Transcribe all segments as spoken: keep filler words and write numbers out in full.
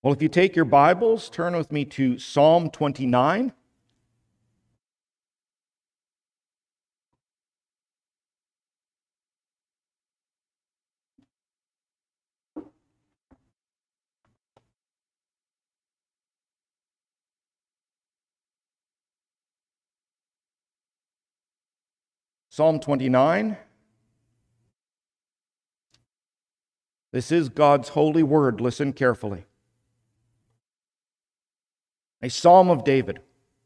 Well, if you take your Bibles, turn with me to Psalm twenty-nine. Psalm twenty-nine. This is God's holy word. Listen carefully. A psalm of David.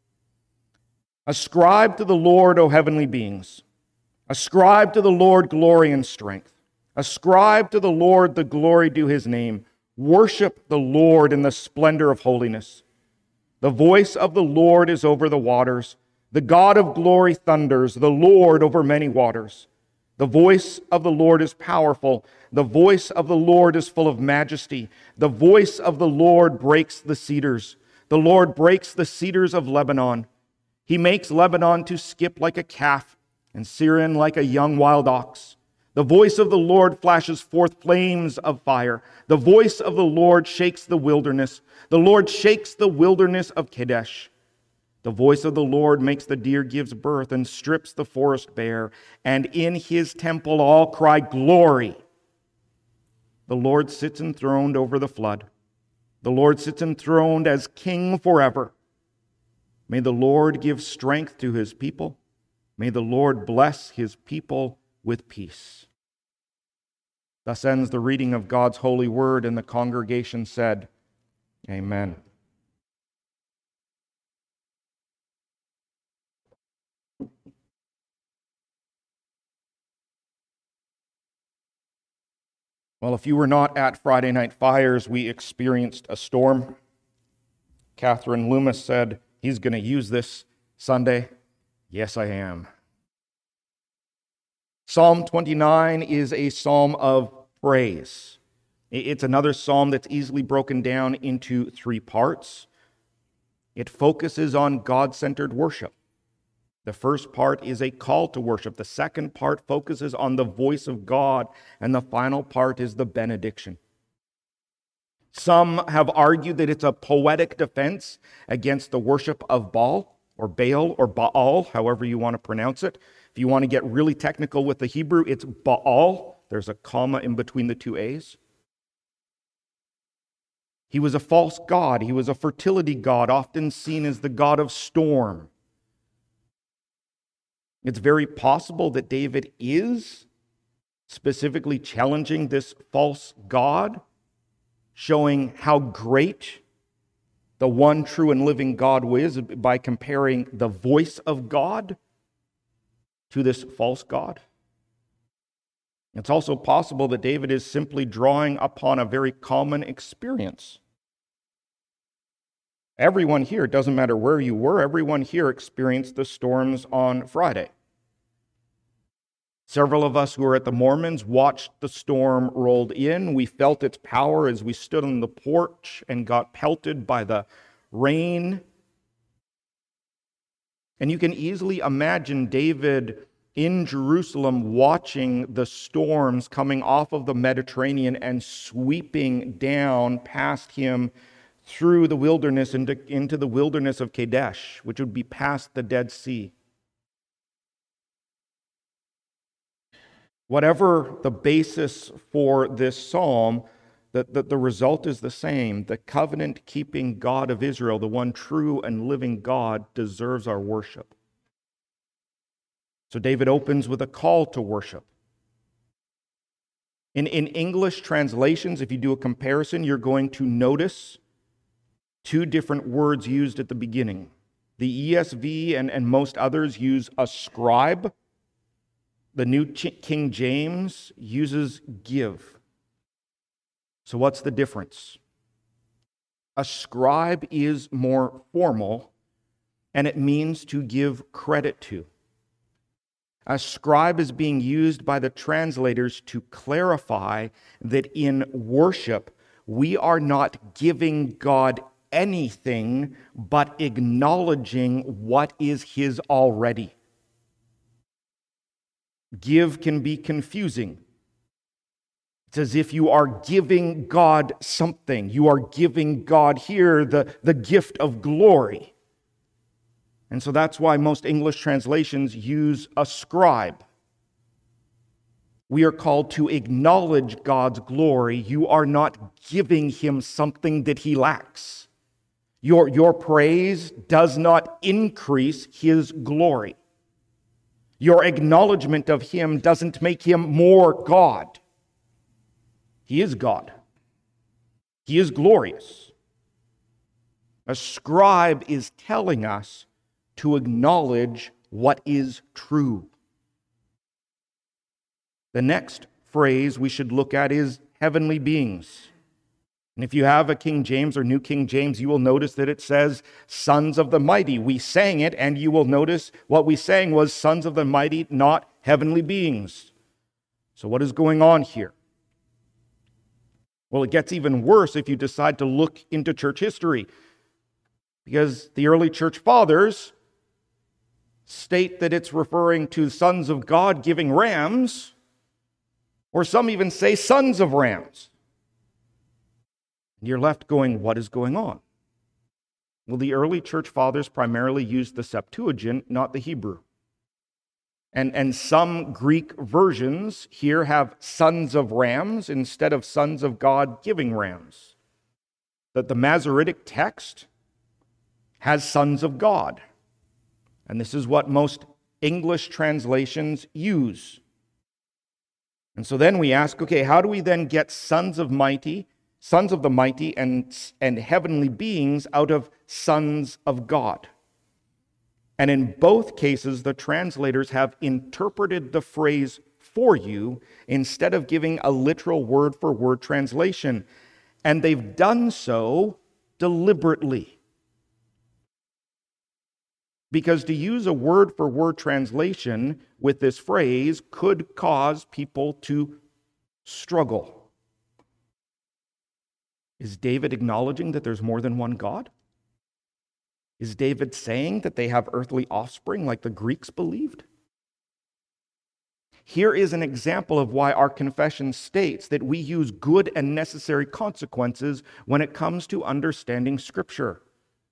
Ascribe to the Lord, O heavenly beings. Ascribe to the Lord glory and strength. Ascribe to the Lord the glory due his name. Worship the Lord in the splendor of holiness. The voice of the Lord is over the waters. The God of glory thunders, the Lord over many waters. The voice of the Lord is powerful. The voice of the Lord is full of majesty. The voice of the Lord breaks the cedars. The Lord breaks the cedars of Lebanon. He makes Lebanon to skip like a calf, and Syrian like a young wild ox. The voice of the Lord flashes forth flames of fire. The voice of the Lord shakes the wilderness. The Lord shakes the wilderness of Kadesh. The voice of the Lord makes the deer gives birth and strips the forest bare. And in his temple all cry, glory. The Lord sits enthroned over the flood. The Lord sits enthroned as king forever. May the Lord give strength to his people. May the Lord bless his people with peace. Thus ends the reading of God's holy word, and the congregation said, Amen. Well, if you were not at Friday Night Fires, we experienced a storm. Catherine Loomis said, he's going to use this Sunday. Yes, I am. Psalm twenty-nine is a psalm of praise. It's another psalm that's easily broken down into three parts. It focuses on God-centered worship. The first part is a call to worship. The second part focuses on the voice of God. And the final part is the benediction. Some have argued that it's a poetic defense against the worship of Baal, or Baal, or Baal, however you want to pronounce it. If you want to get really technical with the Hebrew, it's Baal. There's a comma in between the two A's. He was a false god. He was a fertility god, often seen as the god of storm. It's very possible that David is specifically challenging this false god, showing how great the one true and living God is by comparing the voice of God to this false god. It's also possible that David is simply drawing upon a very common experience. Everyone here, it doesn't matter where you were, everyone here experienced the storms on Friday. Several of us who were at the Mormons watched the storm rolled in. We felt its power as we stood on the porch and got pelted by the rain. And you can easily imagine David in Jerusalem watching the storms coming off of the Mediterranean and sweeping down past him through the wilderness into, into the wilderness of Kadesh, which would be past the Dead Sea. Whatever the basis for this psalm, the, the, the result is the same. The covenant-keeping God of Israel, the one true and living God, deserves our worship. So David opens with a call to worship. In, in English translations, if you do a comparison, you're going to notice two different words used at the beginning. The E S V and, and most others use ascribe. The New King James uses give. So what's the difference? Ascribe is more formal, and it means to give credit to. Ascribe is being used by the translators to clarify that in worship, we are not giving God anything but acknowledging what is his already. Give can be confusing. It's as if you are giving God something. You are giving God here the, the gift of glory. And so that's why most English translations use ascribe. We are called to acknowledge God's glory. You are not giving him something that he lacks. Your, your praise does not increase his glory. Your acknowledgement of him doesn't make him more God. He is God. He is glorious. Ascribe is telling us to acknowledge what is true. The next phrase we should look at is heavenly beings. And if you have a King James or New King James, you will notice that it says sons of the mighty. We sang it, and you will notice what we sang was sons of the mighty, not heavenly beings. So what is going on here? Well, it gets even worse if you decide to look into church history, because the early church fathers state that it's referring to sons of God giving rams, or some even say sons of rams. And you're left going, what is going on? Well, the early church fathers primarily used the Septuagint, not the Hebrew. And, and some Greek versions here have sons of rams instead of sons of God giving rams. That the Masoretic text has sons of God. And this is what most English translations use. And so then we ask, okay, how do we then get sons of mighty, sons of the mighty and, and heavenly beings out of sons of God? And in both cases, the translators have interpreted the phrase for you instead of giving a literal word-for-word translation. And they've done so deliberately. Because to use a word-for-word translation with this phrase could cause people to struggle. Is David acknowledging that there's more than one God? Is David saying that they have earthly offspring like the Greeks believed? Here is an example of why our confession states that we use good and necessary consequences when it comes to understanding Scripture.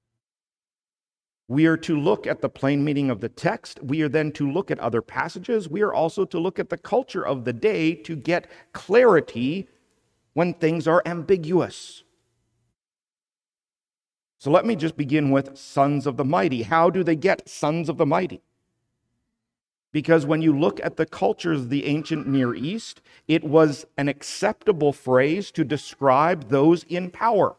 We are to look at the plain meaning of the text. We are then to look at other passages. We are also to look at the culture of the day to get clarity when things are ambiguous. So let me just begin with sons of the mighty. How do they get sons of the mighty? Because when you look at the cultures of the ancient Near East, it was an acceptable phrase to describe those in power.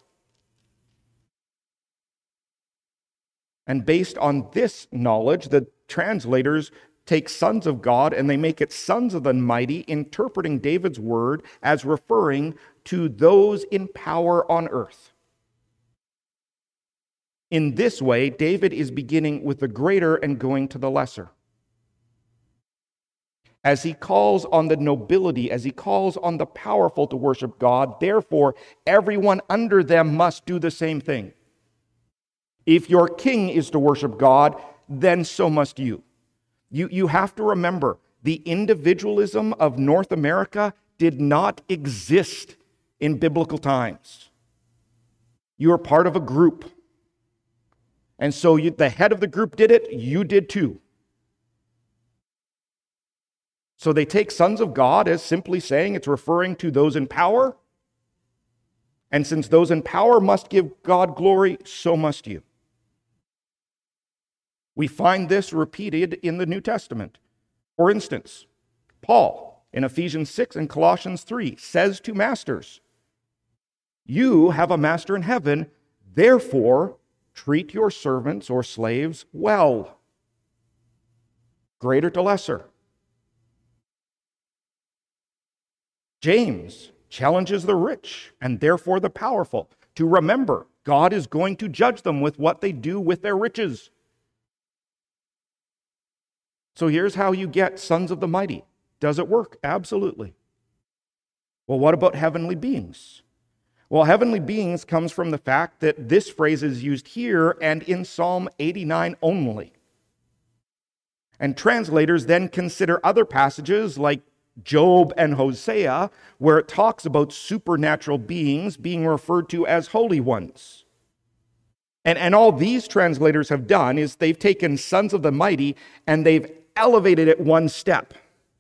And based on this knowledge, the translators take sons of God and they make it sons of the mighty, interpreting David's word as referring to those in power on earth. In this way, David is beginning with the greater and going to the lesser. As he calls on the nobility, as he calls on the powerful to worship God, therefore, everyone under them must do the same thing. If your king is to worship God, then so must you. You, you have to remember, the individualism of North America did not exist in biblical times. You are part of a group. And so you, the head of the group did it, you did too. So they take sons of God as simply saying it's referring to those in power. And since those in power must give God glory, so must you. We find this repeated in the New Testament. For instance, Paul in Ephesians six and Colossians three says to masters, "You have a master in heaven, therefore treat your servants or slaves well." Greater to lesser. James challenges the rich and therefore the powerful to remember God is going to judge them with what they do with their riches. So here's how you get sons of the mighty. Does it work? Absolutely. Well, what about heavenly beings? Well, heavenly beings comes from the fact that this phrase is used here and in Psalm eighty-nine only. And translators then consider other passages like Job and Hosea, where it talks about supernatural beings being referred to as holy ones. And, and all these translators have done is they've taken sons of the mighty and they've elevated it one step.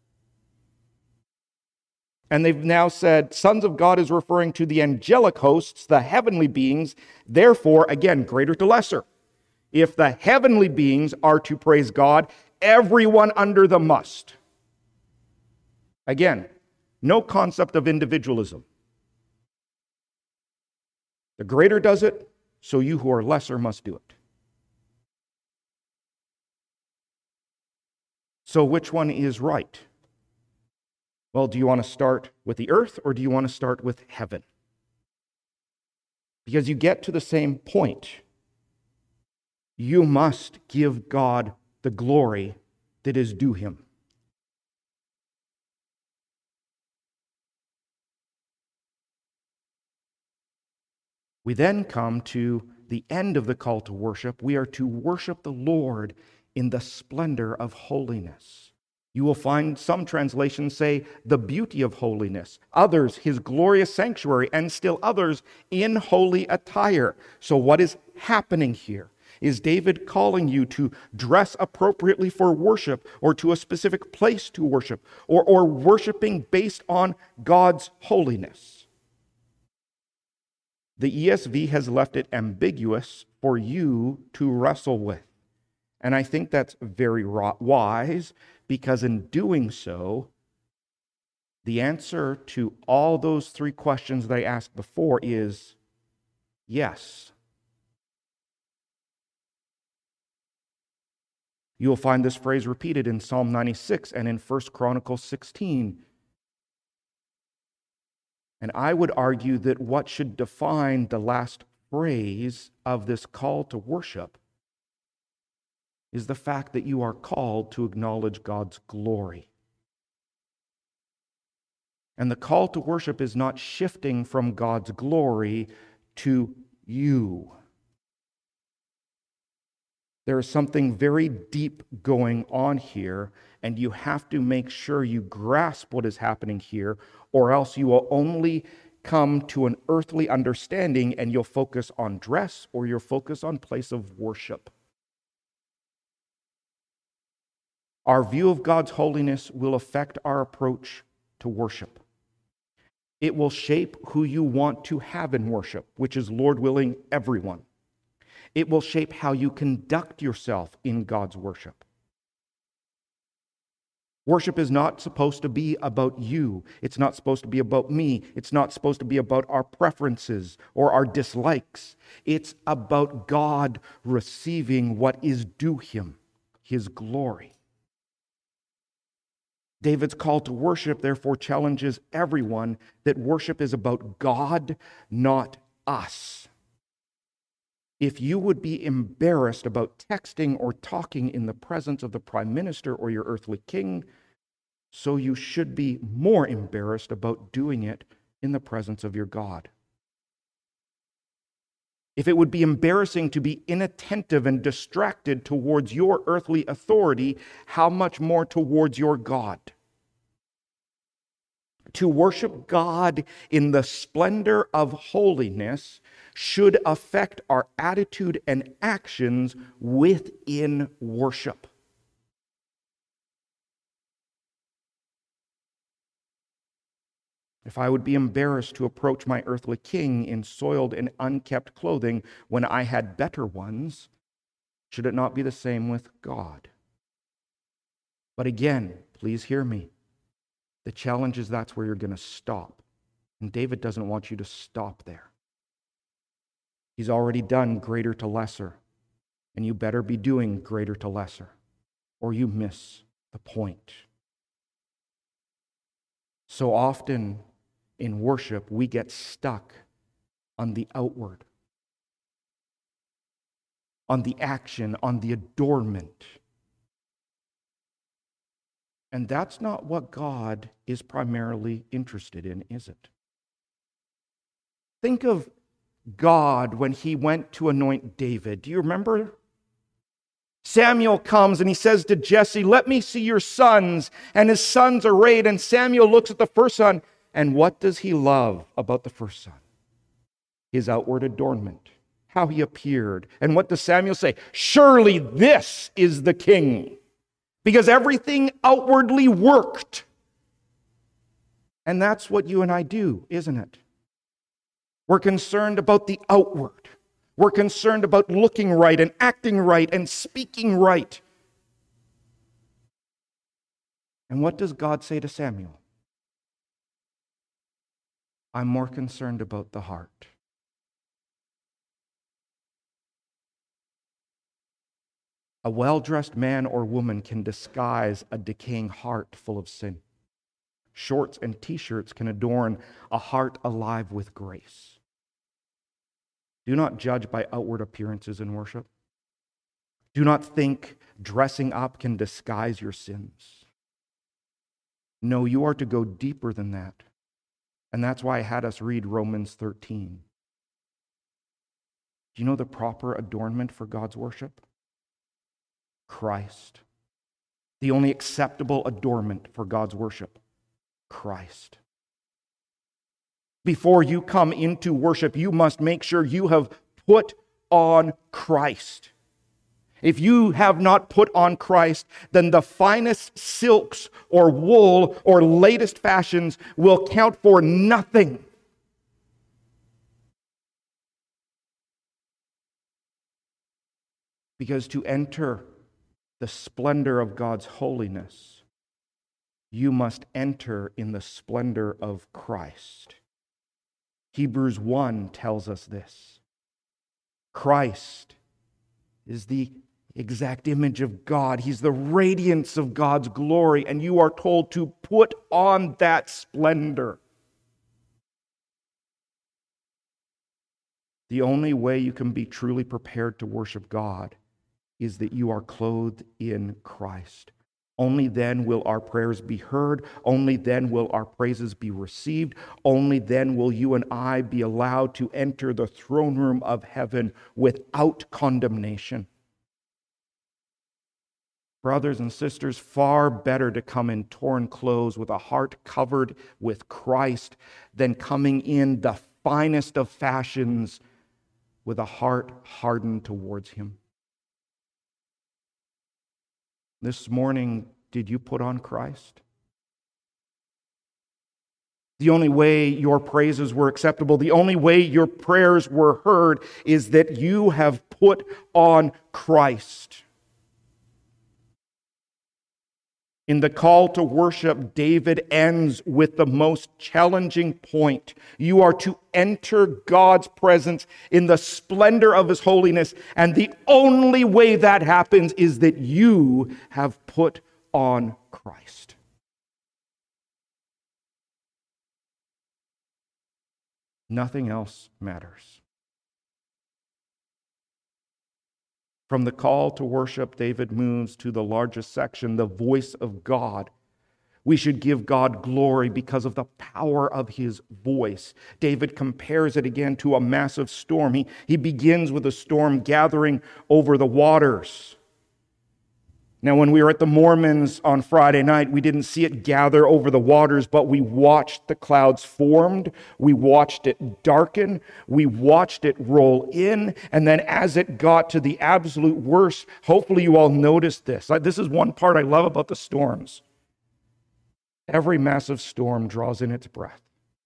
And they've now said sons of God is referring to the angelic hosts, the heavenly beings, therefore, again, greater to lesser. If the heavenly beings are to praise God, everyone under them must. Again, no concept of individualism. The greater does it, so you who are lesser must do it. So which one is right? Well, do you want to start with the earth or do you want to start with heaven? Because you get to the same point. You must give God the glory that is due him. We then come to the end of the call to worship. We are to worship the Lord in the splendor of holiness. You will find some translations say the beauty of holiness, others his glorious sanctuary, and still others in holy attire. So what is happening here? Is David calling you to dress appropriately for worship or to a specific place to worship or, or worshiping based on God's holiness? The E S V has left it ambiguous for you to wrestle with. And I think that's very wise, because in doing so, the answer to all those three questions that I asked before is yes. You will find this phrase repeated in Psalm ninety-six and in First Chronicles sixteen. And I would argue that what should define the last phrase of this call to worship is the fact that you are called to acknowledge God's glory. And the call to worship is not shifting from God's glory to you. There is something very deep going on here, and you have to make sure you grasp what is happening here, or else you will only come to an earthly understanding and you'll focus on dress or you'll focus on place of worship. Our view of God's holiness will affect our approach to worship. It will shape who you want to have in worship, which is, Lord willing, everyone. It will shape how you conduct yourself in God's worship. Worship is not supposed to be about you. It's not supposed to be about me. It's not supposed to be about our preferences or our dislikes. It's about God receiving what is due him, his glory. David's call to worship, therefore, challenges everyone that worship is about God, not us. If you would be embarrassed about texting or talking in the presence of the prime minister or your earthly king, so you should be more embarrassed about doing it in the presence of your God. If it would be embarrassing to be inattentive and distracted towards your earthly authority, how much more towards your God? To worship God in the splendor of holiness should affect our attitude and actions within worship. If I would be embarrassed to approach my earthly king in soiled and unkept clothing when I had better ones, should it not be the same with God? But again, please hear me. The challenge is that's where you're going to stop. And David doesn't want you to stop there. He's already done greater to lesser, and you better be doing greater to lesser, or you miss the point. So often in worship, we get stuck on the outward, on the action, on the adornment. And that's not what God is primarily interested in, is it? Think of God when he went to anoint David. Do you remember? Samuel comes and he says to Jesse, "Let me see your sons." And his sons are arrayed, and Samuel looks at the first son, and what does he love about the first son? His outward adornment, how he appeared. And what does Samuel say? "Surely this is the king," because everything outwardly worked. And that's what you and I do, isn't it? We're concerned about the outward. We're concerned about looking right and acting right and speaking right. And what does God say to Samuel? "I'm more concerned about the heart." A well-dressed man or woman can disguise a decaying heart full of sin. Shorts and t-shirts can adorn a heart alive with grace. Do not judge by outward appearances in worship. Do not think dressing up can disguise your sins. No, you are to go deeper than that. And that's why I had us read Romans thirteen. Do you know the proper adornment for God's worship? Christ. The only acceptable adornment for God's worship. Christ. Before you come into worship, you must make sure you have put on Christ. If you have not put on Christ, then the finest silks or wool or latest fashions will count for nothing. Because to enter the splendor of God's holiness, you must enter in the splendor of Christ. Hebrews one tells us this. Christ is the exact image of God. He's the radiance of God's glory, and you are told to put on that splendor. The only way you can be truly prepared to worship God is that you are clothed in Christ. Only then will our prayers be heard. Only then will our praises be received. Only then will you and I be allowed to enter the throne room of heaven without condemnation. Brothers and sisters, far better to come in torn clothes with a heart covered with Christ than coming in the finest of fashions with a heart hardened towards Him. This morning, did you put on Christ? The only way your praises were acceptable, the only way your prayers were heard is that you have put on Christ. In the call to worship, David ends with the most challenging point. You are to enter God's presence in the splendor of His holiness, and the only way that happens is that you have put on Christ. Nothing else matters. From the call to worship, David moves to the largest section, the voice of God. We should give God glory because of the power of His voice. David compares it again to a massive storm. He, he begins with a storm gathering over the waters. Now, when we were at the Mormons on Friday night, we didn't see it gather over the waters, but we watched the clouds formed. We watched it darken. We watched it roll in. And then as it got to the absolute worst, hopefully you all noticed this. This is one part I love about the storms. Every massive storm draws in its breath.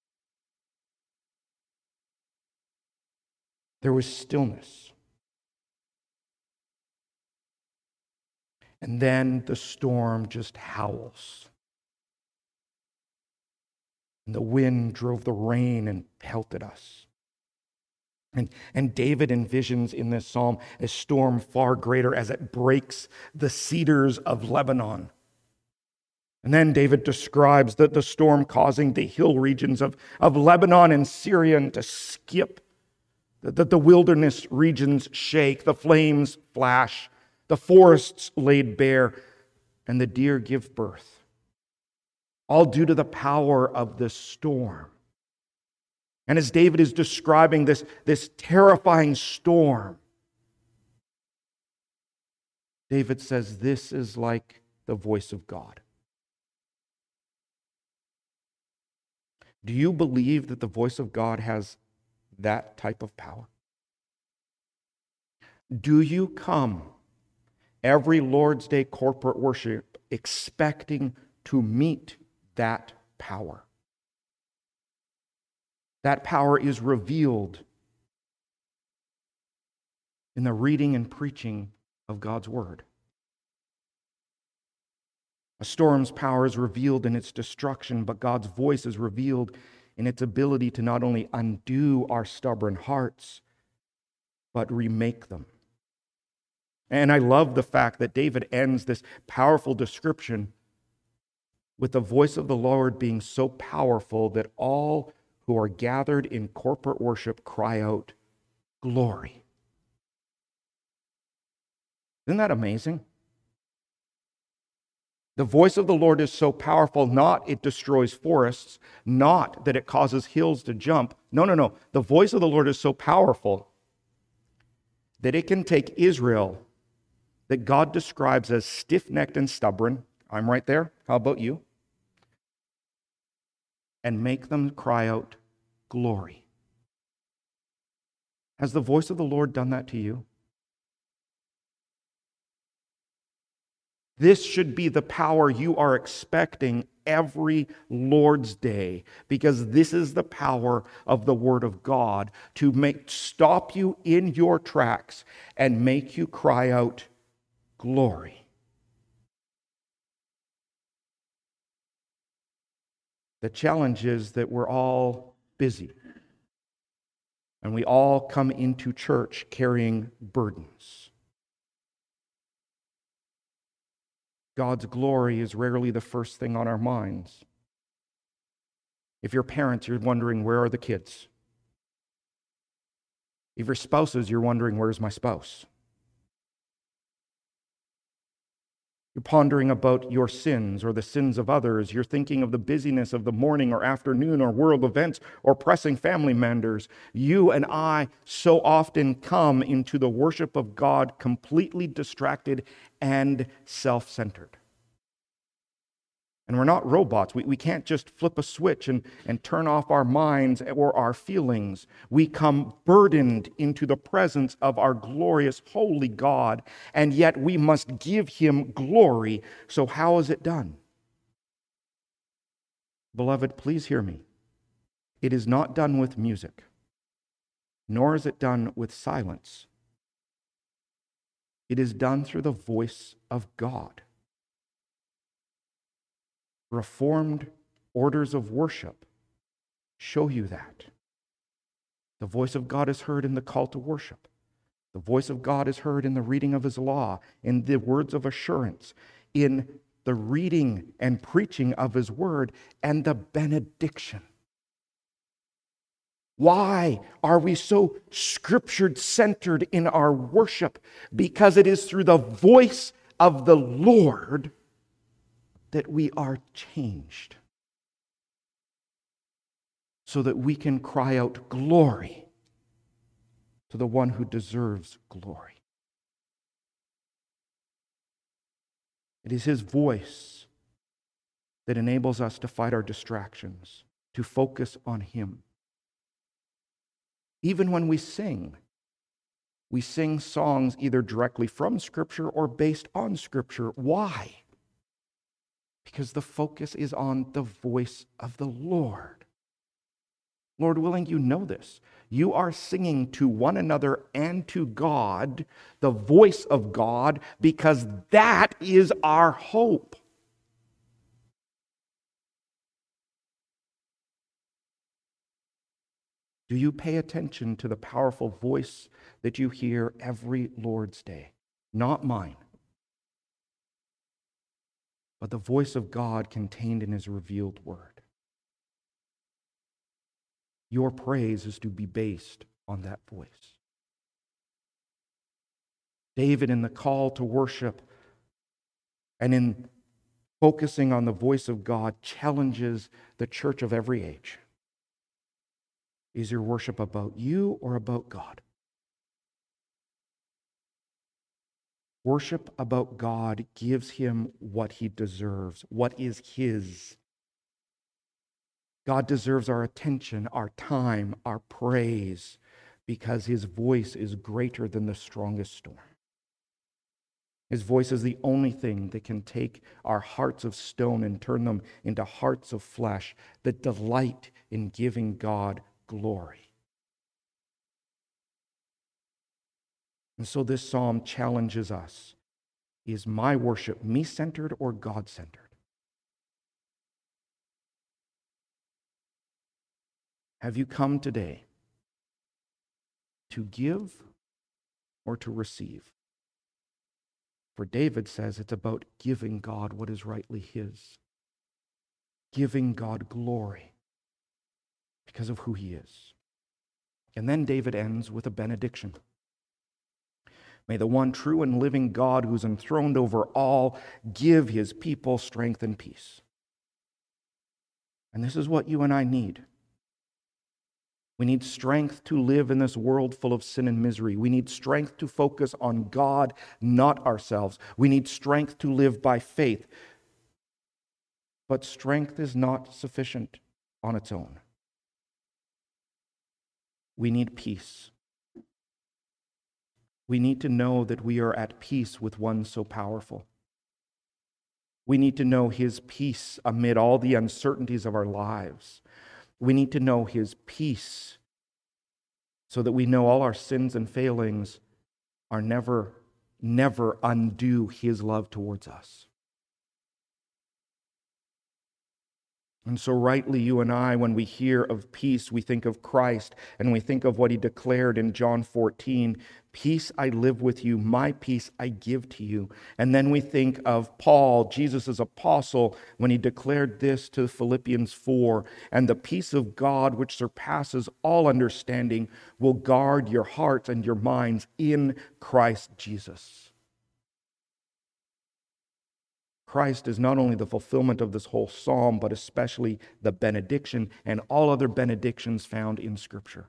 There was stillness. And then the storm just howls. And the wind drove the rain and pelted us. And, and David envisions in this psalm a storm far greater as it breaks the cedars of Lebanon. And then David describes the, the storm causing the hill regions of, of Lebanon and Syrian to skip. That the, the wilderness regions shake, the flames flash, the forests laid bare, and the deer give birth. All due to the power of the storm. And as David is describing this, this terrifying storm, David says this is like the voice of God. Do you believe that the voice of God has that type of power? Do you come every Lord's Day corporate worship expecting to meet that power? That power is revealed in the reading and preaching of God's Word. A storm's power is revealed in its destruction, but God's voice is revealed in its ability to not only undo our stubborn hearts, but remake them. And I love the fact that David ends this powerful description with the voice of the Lord being so powerful that all who are gathered in corporate worship cry out, "Glory." Isn't that amazing? The voice of the Lord is so powerful, not it destroys forests, not that it causes hills to jump. No, no, no. The voice of the Lord is so powerful that it can take Israel, that God describes as stiff-necked and stubborn. I'm right there. How about you? And make them cry out, "Glory." Has the voice of the Lord done that to you? This should be the power you are expecting every Lord's Day, because this is the power of the Word of God to make stop you in your tracks and make you cry out, "Glory." The challenge is that we're all busy, and we all come into church carrying burdens. God's glory is rarely the first thing on our minds. If you're parents, you're wondering, where are the kids? If you're spouses, you're wondering, where's my spouse? You're pondering about your sins or the sins of others. You're thinking of the busyness of the morning or afternoon or world events or pressing family matters. You and I so often come into the worship of God completely distracted and self-centered. And we're not robots. We, we can't just flip a switch and, and turn off our minds or our feelings. We come burdened into the presence of our glorious, holy God, and yet we must give Him glory. So how is it done? Beloved, please hear me. It is not done with music, nor is it done with silence. It is done through the voice of God. Reformed orders of worship show you that. The voice of God is heard in the call to worship. The voice of God is heard in the reading of His law, in the words of assurance, in the reading and preaching of His word, and the benediction. Why are we so scripture-centered in our worship? Because it is through the voice of the Lord that we are changed, so that we can cry out glory to the one who deserves glory. It is His voice that enables us to fight our distractions, to focus on Him. Even when we sing, we sing songs either directly from Scripture or based on Scripture. Why? Because the focus is on the voice of the Lord. Lord willing, you know this. You are singing to one another and to God, the voice of God, because that is our hope. Do you pay attention to the powerful voice that you hear every Lord's Day? Not mine, but the voice of God contained in His revealed word. Your praise is to be based on that voice. David, in the call to worship and in focusing on the voice of God, challenges the church of every age. Is your worship about you or about God? Worship about God gives him what he deserves, what is his. God deserves our attention, our time, our praise, because his voice is greater than the strongest storm. His voice is the only thing that can take our hearts of stone and turn them into hearts of flesh that delight in giving God glory. And so this psalm challenges us. Is my worship me-centered or God-centered? Have you come today to give or to receive? For David says it's about giving God what is rightly his. Giving God glory because of who he is. And then David ends with a benediction. May the one true and living God who's enthroned over all give his people strength and peace. And this is what you and I need. We need strength to live in this world full of sin and misery. We need strength to focus on God, not ourselves. We need strength to live by faith. But strength is not sufficient on its own. We need peace. We need to know that we are at peace with one so powerful. We need to know his peace amid all the uncertainties of our lives. We need to know his peace so that we know all our sins and failings are never, never undo his love towards us. And so rightly, you and I, when we hear of peace, we think of Christ, and we think of what he declared in John fourteen, peace I live with you, my peace I give to you. And then we think of Paul, Jesus' apostle, when he declared this to Philippians four, and the peace of God, which surpasses all understanding, will guard your hearts and your minds in Christ Jesus. Christ is not only the fulfillment of this whole psalm, but especially the benediction and all other benedictions found in Scripture.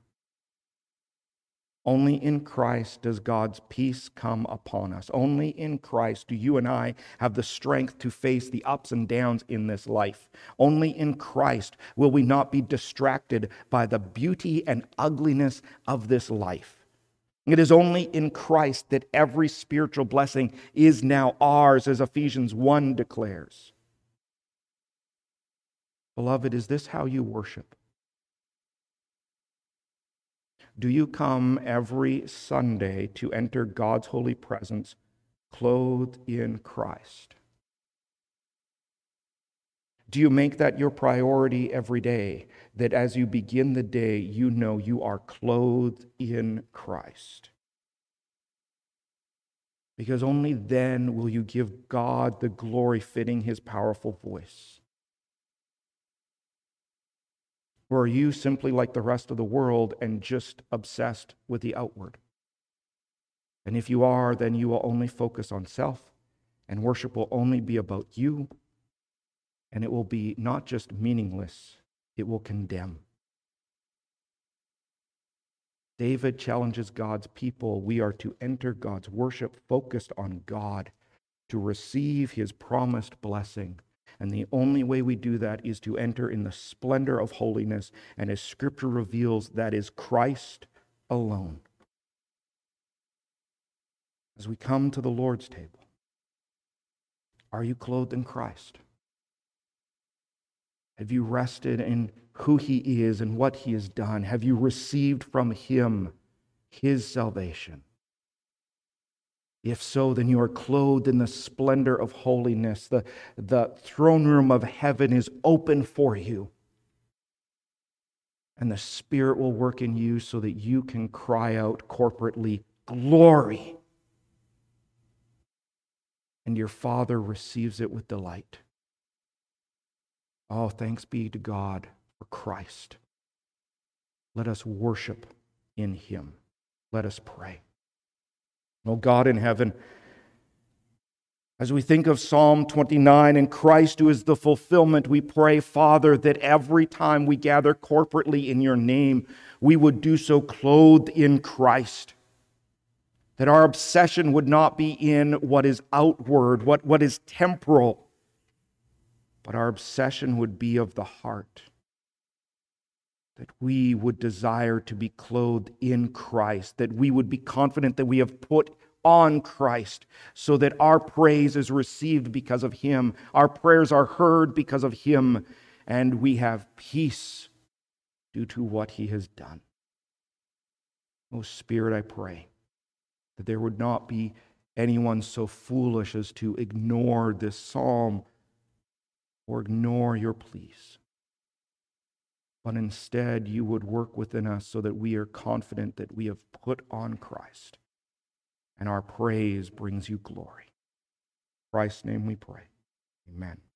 Only in Christ does God's peace come upon us. Only in Christ do you and I have the strength to face the ups and downs in this life. Only in Christ will we not be distracted by the beauty and ugliness of this life. It is only in Christ that every spiritual blessing is now ours, as Ephesians one declares. Beloved, is this how you worship? Do you come every Sunday to enter God's holy presence clothed in Christ? Do you make that your priority every day, that as you begin the day, you know you are clothed in Christ? Because only then will you give God the glory fitting his powerful voice. Or are you simply like the rest of the world and just obsessed with the outward? And if you are, then you will only focus on self, and worship will only be about you. And it will be not just meaningless, it will condemn. David challenges God's people. We are to enter God's worship focused on God, to receive his promised blessing. And the only way we do that is to enter in the splendor of holiness, and as Scripture reveals, that is Christ alone. As we come to the Lord's table, are you clothed in Christ? Have you rested in who he is and what he has done? Have you received from him his salvation? If so, then you are clothed in the splendor of holiness. The, the throne room of heaven is open for you. And the Spirit will work in you so that you can cry out corporately, glory. And your Father receives it with delight. Oh, thanks be to God for Christ. Let us worship in him. Let us pray. Oh God in heaven, as we think of Psalm twenty-nine and Christ who is the fulfillment, we pray, Father, that every time we gather corporately in your name, we would do so clothed in Christ. That our obsession would not be in what is outward, what, what is temporal, but our obsession would be of the heart. That we would desire to be clothed in Christ, that we would be confident that we have put on Christ, so that our praise is received because of Him, our prayers are heard because of Him, and we have peace due to what He has done. Oh Spirit, I pray that there would not be anyone so foolish as to ignore this psalm or ignore your pleas. But instead, you would work within us so that we are confident that we have put on Christ, and our praise brings you glory. In Christ's name we pray. Amen.